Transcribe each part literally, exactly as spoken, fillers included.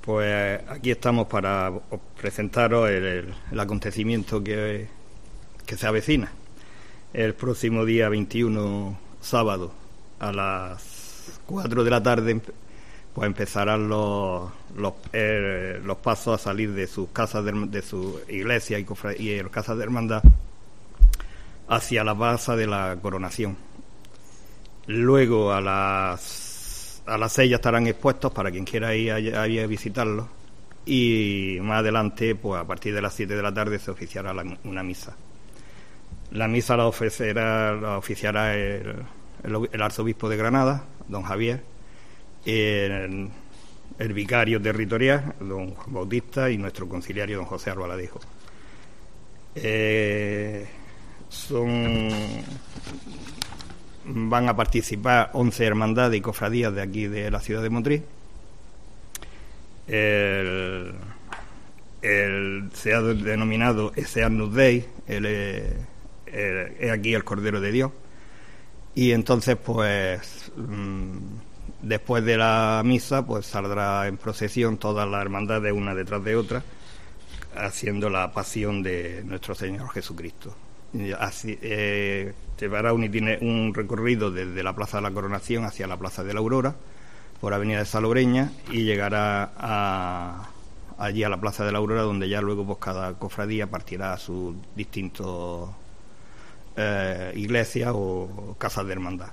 Pues aquí estamos para presentaros el, el, el acontecimiento que, que se avecina. El próximo día veintiuno, sábado, a las cuatro de la tarde, pues empezarán los los, eh, los pasos a salir de sus casas, de, de sus iglesias y, cofra, y casas de hermandad hacia la plaza de la Coronación. Luego a las a las seis ya estarán expuestos para quien quiera ir a, a visitarlos, y más adelante, pues a partir de las siete de la tarde se oficiará la, una misa. La misa la ofrecerá, la oficiará el, el, el arzobispo de Granada, don Javier, el, el vicario territorial, don Juan Bautista, y nuestro conciliario, don José Arbaladejo. Eh, son van a participar once hermandades y cofradías de aquí de la ciudad de Motril. El, el, se ha denominado ese Agnus Dei, el, el, es aquí el Cordero de Dios, y entonces pues mmm, después de la misa pues saldrá en procesión todas las hermandades una detrás de otra, haciendo la pasión de nuestro Señor Jesucristo. Así, eh, llevará un, un recorrido desde la Plaza de la Coronación hacia la Plaza de la Aurora, por Avenida de Salobreña, y llegará a, allí a la Plaza de la Aurora, donde ya luego pues cada cofradía partirá a sus distintos eh, iglesias o casas de hermandad.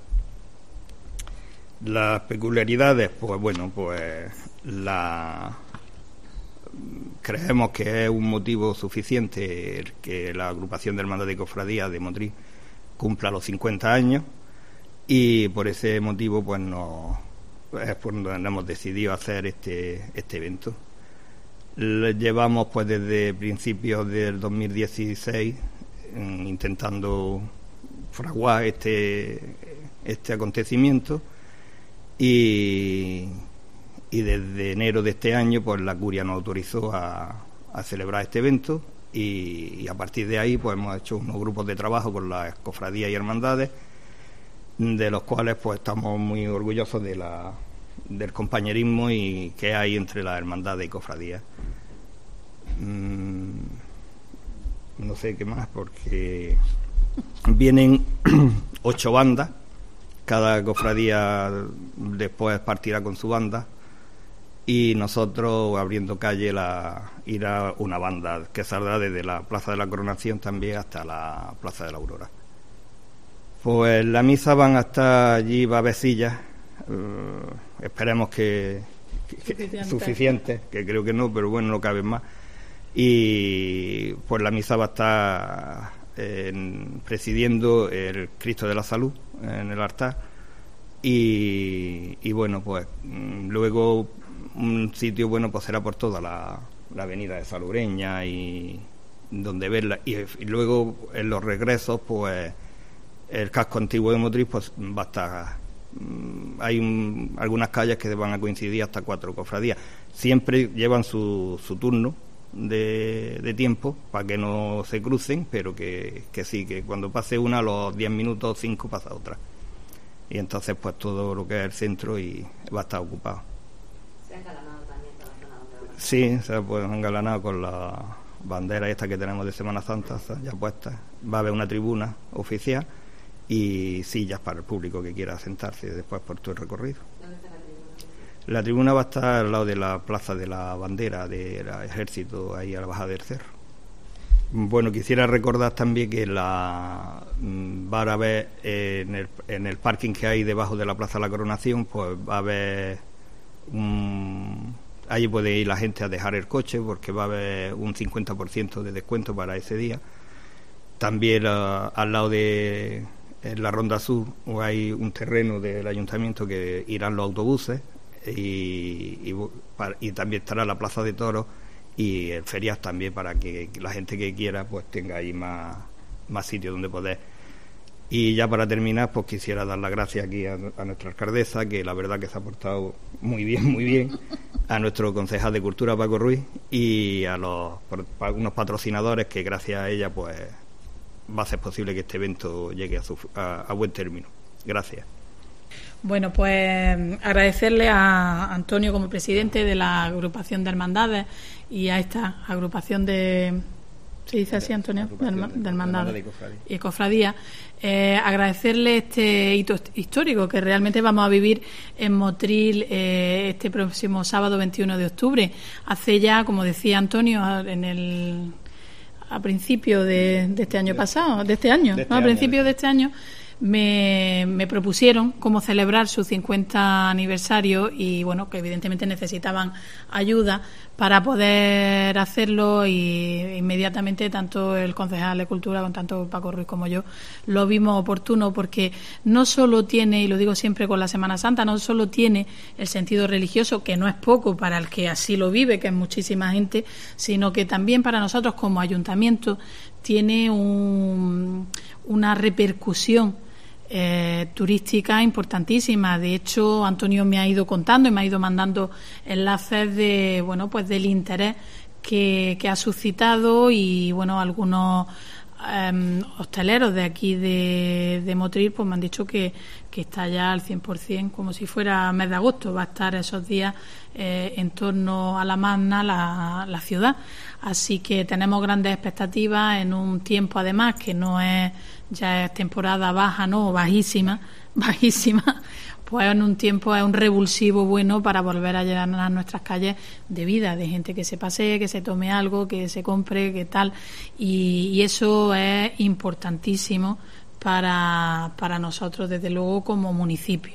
Las peculiaridades, pues bueno, pues la creemos que es un motivo suficiente el que la agrupación de hermandad de cofradías de Motril cumpla los cincuenta años, y por ese motivo pues nos es por donde hemos decidido hacer este este evento. Le llevamos pues desde principios del dos mil dieciséis eh, intentando fraguar este este acontecimiento, y y desde enero de este año pues la curia nos autorizó a, a celebrar este evento, y, y a partir de ahí pues hemos hecho unos grupos de trabajo con las cofradías y hermandades, de los cuales pues estamos muy orgullosos de la del compañerismo y que hay entre las hermandades y cofradías. Mm, no sé qué más, porque vienen ocho bandas, cada cofradía después partirá con su banda, y nosotros abriendo calle la irá una banda que saldrá desde la Plaza de la Coronación también hasta la Plaza de la Aurora. Pues la misa van a estar allí, va a haber sillas, uh, esperemos que, que, que suficiente, que creo que no, pero bueno, no caben más, y pues la misa va a estar eh, presidiendo el Cristo de la Salud en el altar, y, y bueno, pues luego un sitio bueno pues será por toda la, la avenida de Salobreña y donde verla, y, y luego en los regresos pues el casco antiguo de Motril pues va a estar, hay un, algunas calles que van a coincidir hasta cuatro cofradías, siempre llevan su, su turno de, de tiempo para que no se crucen, pero que, que sí, que cuando pase una a los diez minutos o cinco pasa otra, y entonces pues todo lo que es el centro y va a estar ocupado. ¿Se ha engalanado también toda la zona donde va? Sí, se ha pues, engalanado con la bandera esta que tenemos de Semana Santa ya puestas. Va a haber una tribuna oficial y sillas para el público que quiera sentarse después por todo el recorrido. ¿Dónde está la tribuna? La tribuna va a estar al lado de la Plaza de la Bandera del Ejército, ahí a la bajada del cerro. Bueno, quisiera recordar también que la va a haber en el, en el parking que hay debajo de la Plaza de la Coronación, pues va a haber un, allí puede ir la gente a dejar el coche, porque va a haber un cincuenta por ciento de descuento para ese día. También uh, al lado de en la Ronda Sur hay un terreno del ayuntamiento que irán los autobuses, y, y, y también estará la Plaza de Toros y el ferias también, para que la gente que quiera pues tenga ahí más, más sitio donde poder. Y ya para terminar, pues quisiera dar las gracias aquí a, a nuestra alcaldesa, que la verdad que se ha portado muy bien, muy bien, a nuestro concejal de Cultura, Paco Ruiz, y a los a unos patrocinadores que gracias a ella pues va a ser posible que este evento llegue a, su, a, a buen término. Gracias. Bueno, pues agradecerle a Antonio como presidente de la agrupación de hermandades y a esta agrupación de... ¿Se dice así, Antonio? De, de hermandades y cofradías. Eh, agradecerle este hito histórico que realmente vamos a vivir en Motril eh, este próximo sábado veintiuno de octubre. Hace ya, como decía Antonio, en el a principio de, de este año pasado, de este año, de este ¿no? a principios de este año, me, me propusieron cómo celebrar su cincuenta aniversario y, bueno, que evidentemente necesitaban ayuda para poder hacerlo, y inmediatamente tanto el concejal de Cultura, con tanto Paco Ruiz como yo, lo vimos oportuno, porque no solo tiene, y lo digo siempre con la Semana Santa, no solo tiene el sentido religioso, que no es poco para el que así lo vive, que es muchísima gente, sino que también para nosotros como ayuntamiento tiene un, una repercusión Eh, turística importantísima. De hecho, Antonio me ha ido contando y me ha ido mandando enlaces de, bueno, pues del interés que, que ha suscitado, y bueno, algunos eh, hosteleros de aquí de, de Motril pues me han dicho que, que está ya al cien por ciento, como si fuera mes de agosto, va a estar esos días eh, en torno a la Magna, la, la ciudad. Así que tenemos grandes expectativas en un tiempo, además, que no es ya es temporada baja, ¿no? O bajísima, bajísima, pues en un tiempo es un revulsivo bueno para volver a llenar nuestras calles de vida, de gente que se pasee, que se tome algo, que se compre, que tal, y, y eso es importantísimo para, para nosotros, desde luego, como municipio.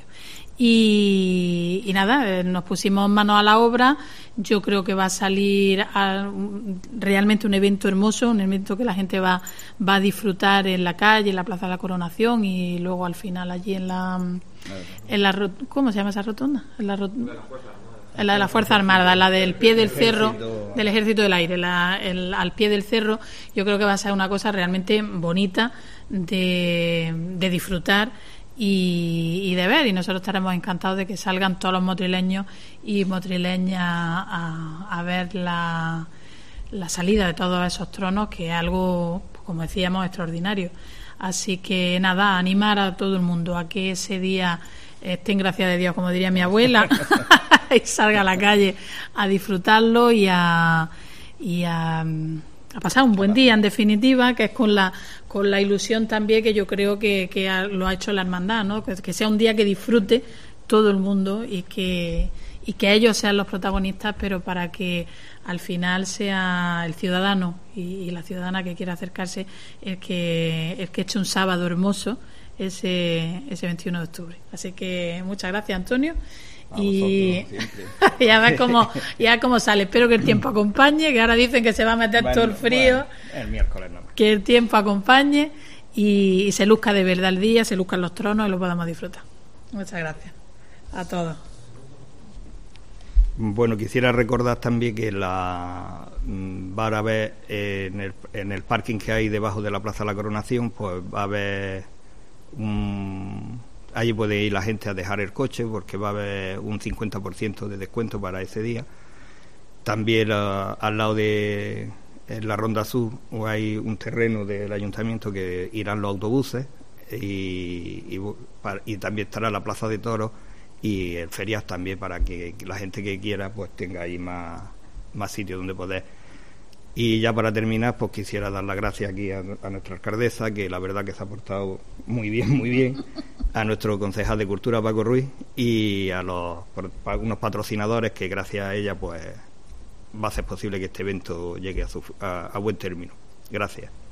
Y, y nada, nos pusimos manos a la obra. Yo creo que va a salir a, realmente un evento hermoso, un evento que la gente va, va a disfrutar en la calle, en la Plaza de la Coronación, y luego al final allí en la, en la ¿cómo se llama esa rotonda? En la, rotonda, en la de la Fuerza Armada, la del pie del cerro, del Ejército del Aire, la, el, al pie del cerro. Yo creo que va a ser una cosa realmente bonita de, de disfrutar Y, y de ver, y nosotros estaremos encantados de que salgan todos los motrileños y motrileñas a, a ver la, la salida de todos esos tronos, que es algo, como decíamos, extraordinario. Así que nada, animar a todo el mundo a que ese día estén, gracias de Dios, como diría mi abuela, y salga a la calle a disfrutarlo y a, y a, a pasar un buen día, en definitiva, que es con la con la ilusión también que yo creo que, que lo ha hecho la hermandad, ¿no? Que, que sea un día que disfrute todo el mundo y que y que ellos sean los protagonistas, pero para que al final sea el ciudadano y, y la ciudadana que quiera acercarse el que el que eche un sábado hermoso ese ese veintiuno de octubre. Así que muchas gracias, Antonio. A y ya ves cómo ya cómo sale. Espero que el tiempo acompañe, que ahora dicen que se va a meter bueno, todo el frío. Bueno, el miércoles no. Que el tiempo acompañe y, y se luzca de verdad el día, se luzcan los tronos y lo podamos disfrutar. Muchas gracias a todos. Bueno, quisiera recordar también que la va a haber en el, en el parking que hay debajo de la Plaza de la Coronación, pues va a haber un... Allí puede ir la gente a dejar el coche, porque va a haber un cincuenta por ciento de descuento para ese día. También uh, al lado de en la Ronda Sur hay un terreno del ayuntamiento que irán los autobuses, y, y, y también estará la Plaza de Toros y el Ferias también, para que la gente que quiera pues tenga ahí más, más sitio donde poder. Y ya para terminar, pues quisiera dar las gracias aquí a, a nuestra alcaldesa, que la verdad que se ha portado muy bien, muy bien, a nuestro concejal de Cultura, Paco Ruiz, y a los a unos patrocinadores que gracias a ella pues va a ser posible que este evento llegue a, su, a, a buen término. Gracias.